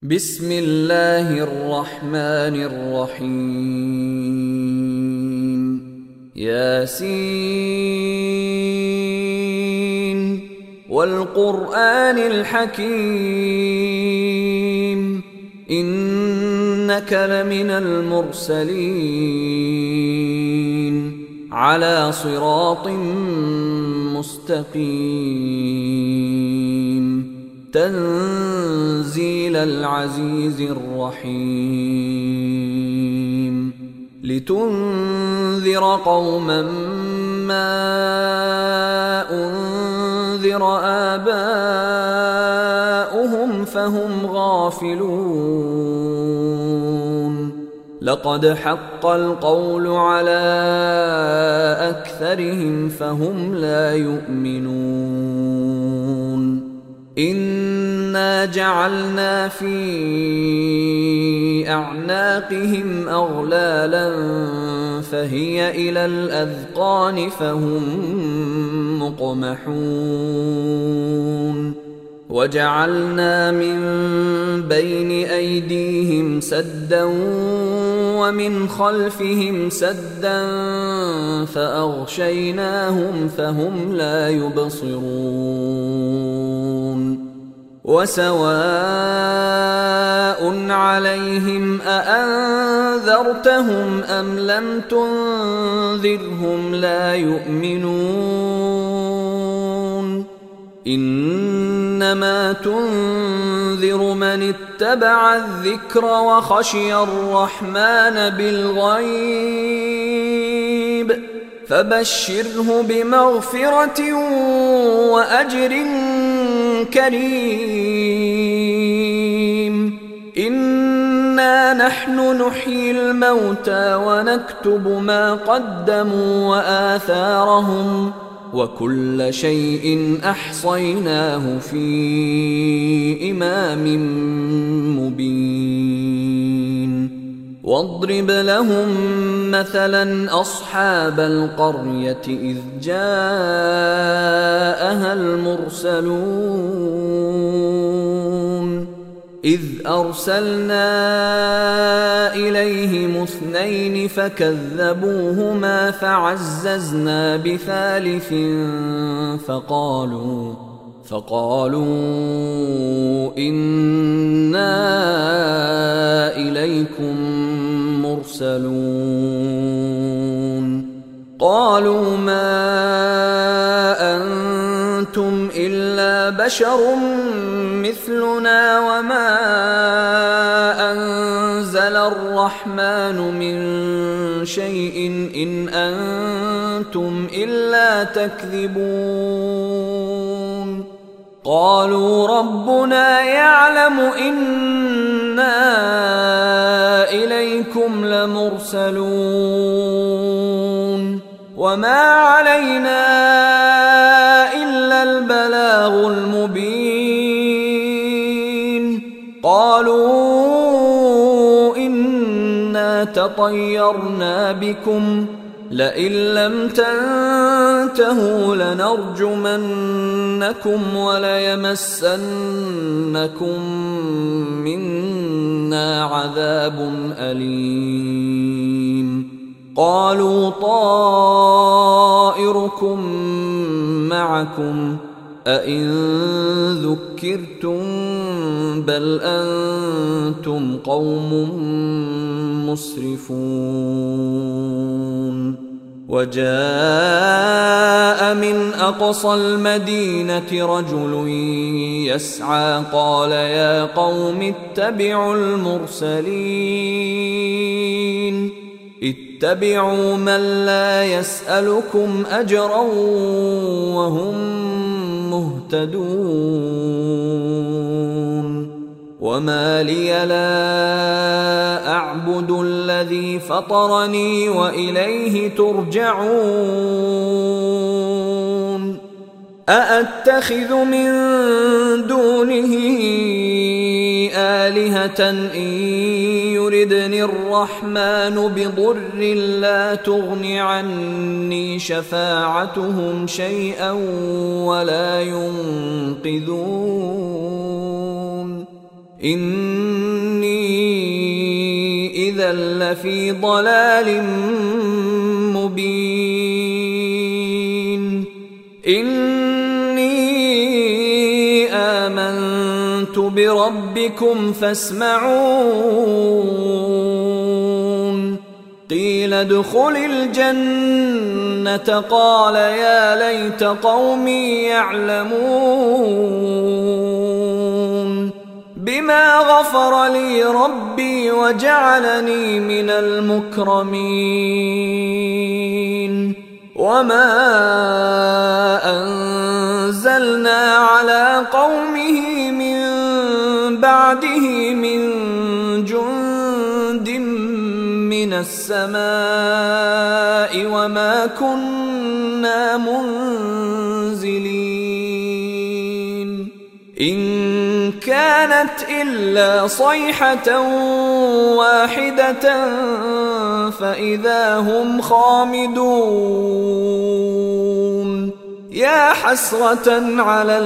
بسم الله الرحمن الرحيم. ياسين والقرآن الحكيم إنك لمن المرسلين على صراط مستقيم تنزيل العزيز الرحيم لتنذر قوما ما أنذر آباؤهم فهم غافلون لقد حق القول على أكثرهم فهم لا يؤمنون إنا جعلنا في أعناقهم أغلالا فهي إلى الأذقان فهم مقمحون وجعلنا من بين أيديهم سدا ومن خلفهم سدا فأغشيناهم فهم لا يبصرون وسواء عليهم أأنذرتهم أم لم تنذرهم لا يؤمنون إنما تنذر من اتبع الذكر وخشي الرحمن بالغيب فبشره بمغفرة وأجر كريم إنا نحن نحيي الموتى ونكتب ما قدموا وآثارهم وكل شيء أحصيناه في إمام مبين واضرب لهم مثلا أصحاب القرية إذ جاءها المرسلون إذ أرسلنا إليهم اثنين فكذبوهما فعززنا بثالث فقالوا إنا إليكم مرسلون قالوا ما أنتم إلا بشر مثلنا وما أنزل الرحمن من شيء إن أنتم إلا تكذبون قالوا ربنا يعلم إنا إليكم لمرسلون وما علينا إلا البلاغ المبين قالوا إنا تطيرنا بكم لئن لم تنتهوا لنرجمنكم وليمسنكم منا عذاب أليم قالوا طائركم معكم أئن ذكرتم بل أنتم قوم مسرفون وجاء من أقصى المدينة رجل يسعى قال يا قوم اتبعوا المرسلين اتبعوا من لا يسألكم أجرا وهم مهتدون وما لي لا أعبد الذي فطرني وإليه ترجعون أأتخذ من دونه آلهة إن يردني الرحمن بضر لا تغن عني شفاعتهم شيئا ولا ينقذون إني إذا لفي ضلال مبين إني آمنت بربكم فاسمعون قيل ادخل الجنة قال يا ليت قومي يعلمون بما غفر لي ربي وجعلني من المكرمين وما أنزلنا على قومه من بعده من جند من السماء وما كنا منزلين إن كانت إلا صيحة واحدة فإذا هم خامدون يا حسرة على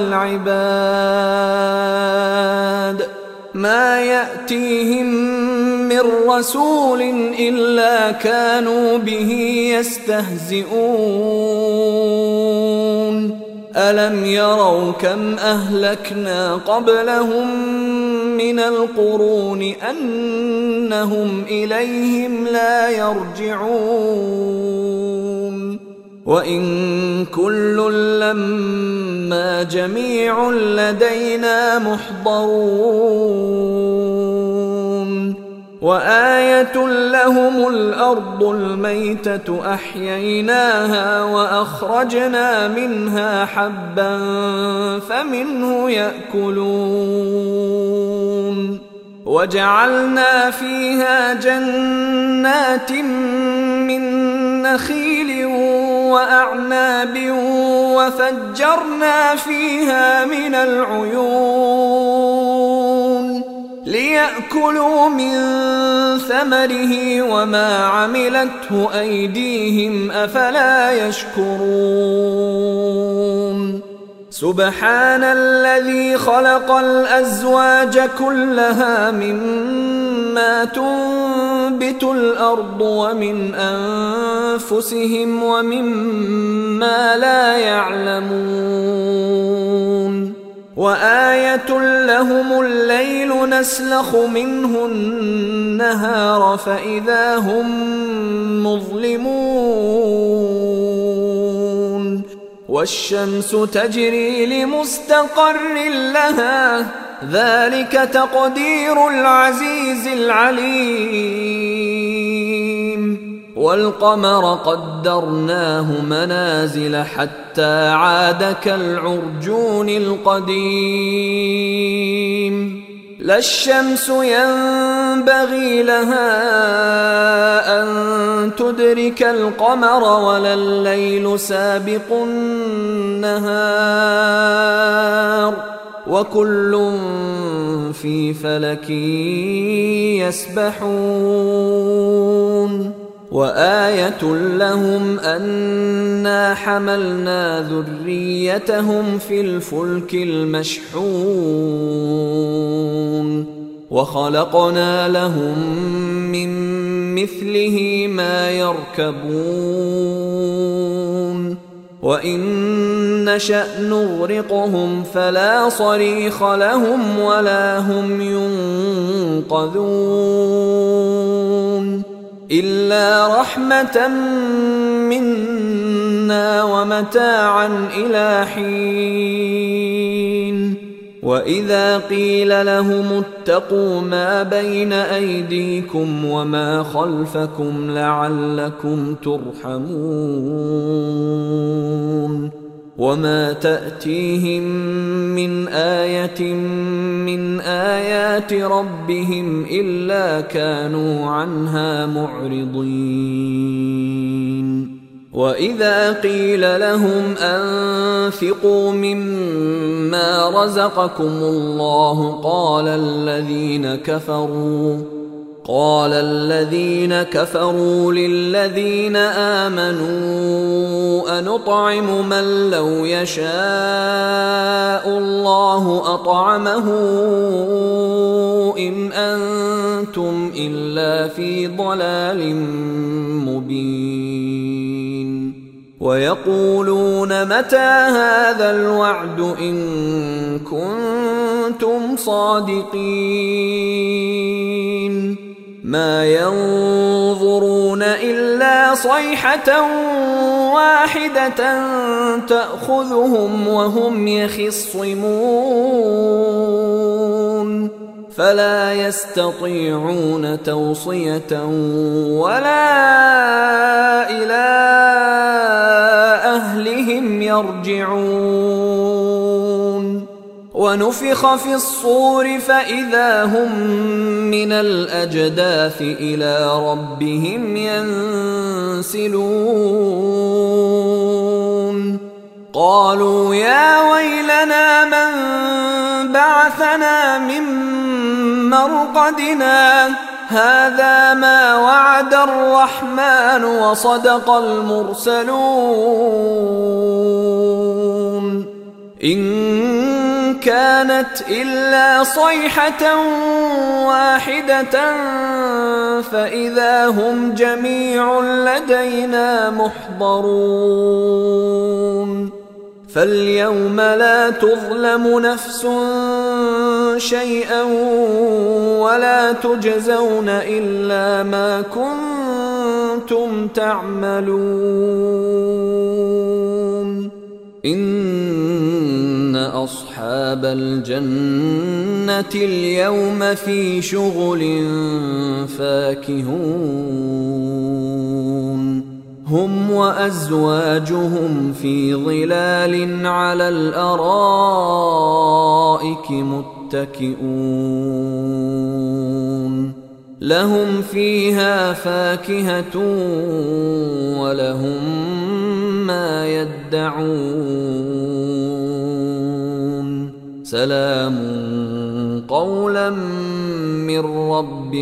العباد ما يأتيهم من رسول إلا كانوا به يستهزئون ألم يروا كم أهلكنا قبلهم من القرون أنهم إليهم لا يرجعون وإن كل لما جميع لدينا محضرون وآية لهم الأرض الميتة أحييناها وأخرجنا منها حبا فمنه يأكلون وجعلنا فيها جنات من نخيل وأعناب وفجرنا فيها من العيون ليأكلوا من ثمره وما عملته أيديهم أفلا يشكرون سبحان الذي خلق الأزواج كلها مما تنبت الأرض ومن أنفسهم ومما لا يعلمون وآية لهم الليل نسلخ منه النهار فإذا هم مظلمون والشمس تجري لمستقر لها ذلك تقدير العزيز العليم والقمر قدرناه منازل حتى عاد كالعرجون القديم لا الشمس ينبغي لها أن تدرك القمر ولا الليل سابق النهار وكل في فلك يسبحون وآية لهم أنا حملنا ذريتهم في الفلك المشحون وخلقنا لهم من مثله ما يركبون وإن نشأ نغرقهم فلا صريخ لهم ولا هم ينقذون إلا رحمة منا ومتاعا إلى حين وإذا قيل لهم اتقوا ما بين أيديكم وما خلفكم لعلكم ترحمون وما تأتيهم من آية من آيات ربهم إلا كانوا عنها معرضين وإذا قيل لهم أنفقوا مما رزقكم الله قال الذين كفروا للذين آمنوا أنطعم من لو يشاء الله أطعمه إن أنتم إلا في ضلال مبين ويقولون متى هذا الوعد إن كنتم صادقين ما ينظرون إلا صيحة واحدة تأخذهم وهم يخصمون فلا يستطيعون توصية ولا إلى أهلهم يرجعون ونفخ في الصور فإذا هم من الأجداث إلى ربهم ينسلون قالوا يا ويلنا من بعثنا من مرقدنا هذا ما وعد الرحمن وصدق المرسلون إن كانت إلا صيحة واحدة فإذا هم جميع لدينا محضرون فاليوم لا تظلم نفس شيئا ولا تجزون إلا ما كنتم تعملون إن أصحاب الجنة اليوم في شغل فاكهون هم وأزواجهم في ظلال على الأرائك متكئون لهم فيها فاكهة ولهم ما يدعون سلام قولا من رب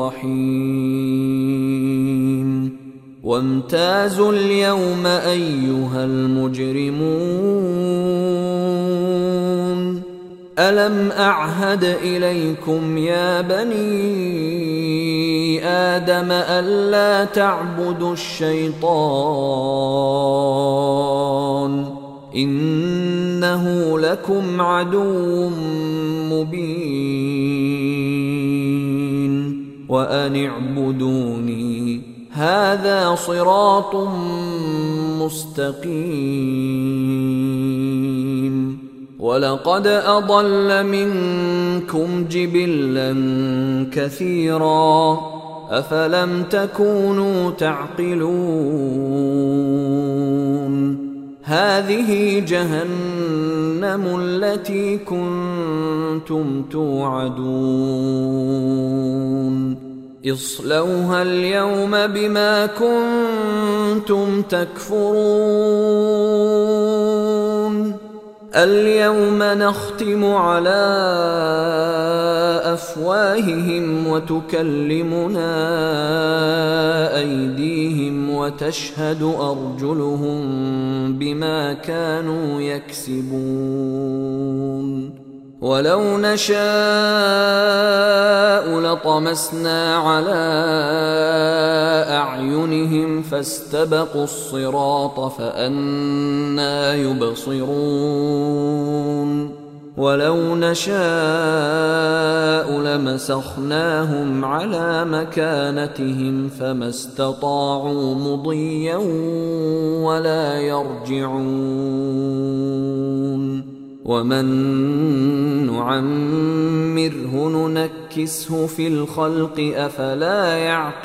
رحيم وامتازوا اليوم أيها المجرمون ألم أعهد إليكم يا بني آدم ألا تعبدوا الشيطان إنه لكم عدو مبين وأن اعبدوني هذا صراط مستقيم ولقد أضل منكم جبلا كثيرا أفلم تكونوا تعقلون هذه جهنم التي كنتم توعدون اصلوها اليوم بما كنتم تكفرون اليوم نختم على أفواههم وتكلمنا أيديهم وتشهد أرجلهم بما كانوا يكسبون ولو نشاء لطمسنا على أعينهم فاستبقوا الصراط فأنى يبصرون ولو نشاء لمسخناهم على مكانتهم فما استطاعوا مضيا ولا يرجعون ومن نعمره ننكسه في الخلق أفلا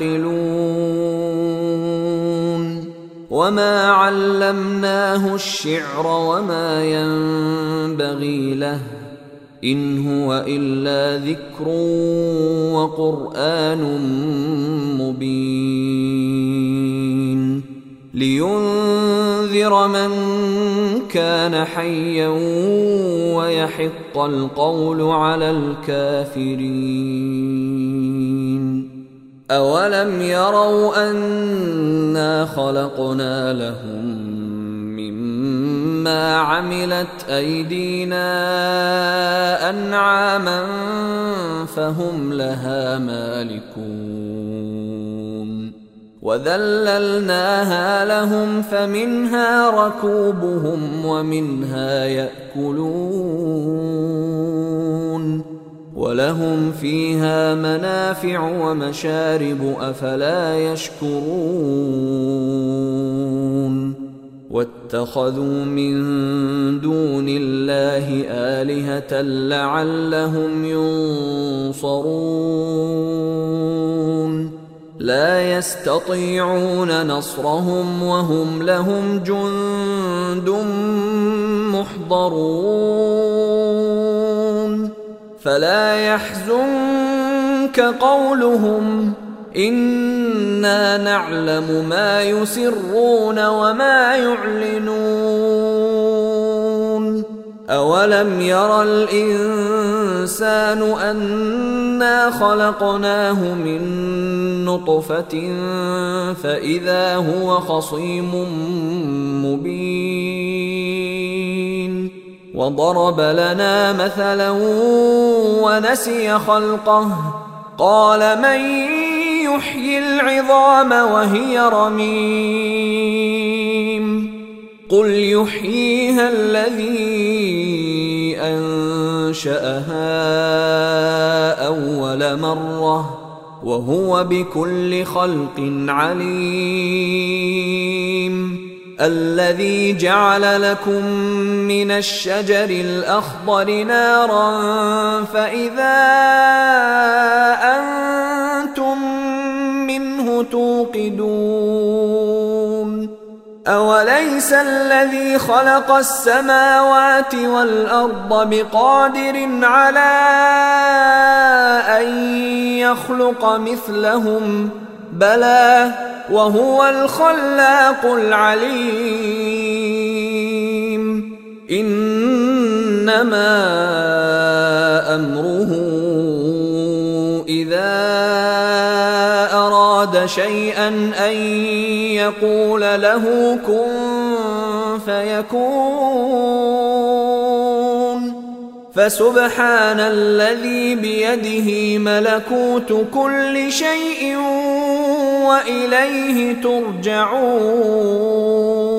يعقلون وما علمناه الشعر وما ينبغي له إن هو إلا ذكر وقرآن مبين لينذر من كان حيا ويحق القول على الكافرين أولم يروا أنا خلقنا لهم مما عملت أيدينا أنعاما فهم لها مالكون وذللناها لهم فمنها ركوبهم ومنها يأكلون ولهم فيها منافع ومشارب أفلا يشكرون واتخذوا من دون الله آلهة لعلهم ينصرون لا يستطيعون نصرهم وهم لهم جند محضرون فلا يحزنك قولهم إنا نعلم ما يسرون وما يعلنون أولم ير الإنسان أنا خلقناه من نطفة فإذا هو خصيم مبين وضرب لنا مثلا ونسي خلقه قال من يحيي العظام وهي رميم قل يحييها الذي أنشأها أول مرة وهو بكل خلق عليم الذي جعل لكم من الشجر الأخضر نارا فإذا أنتم منه توقدون أوليس الذي خلق السماوات والأرض بقادر على أن يخلق مثلهم بلى وهو الخلاق العليم إنما أمره إذا أراد شيئا أن يقول له كن فيكون فسبحان الذي بيده ملكوت كل شيء وإليه ترجعون